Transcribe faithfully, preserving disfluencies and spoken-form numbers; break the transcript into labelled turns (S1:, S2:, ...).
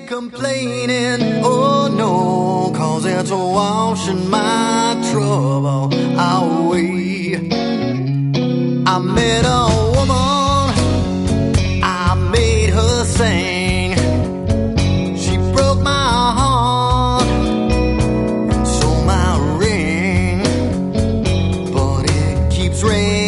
S1: complaining, oh no, cause it's washing my trouble away. I met a woman, I made her sing. She broke my heart and stole my ring, but it keeps raining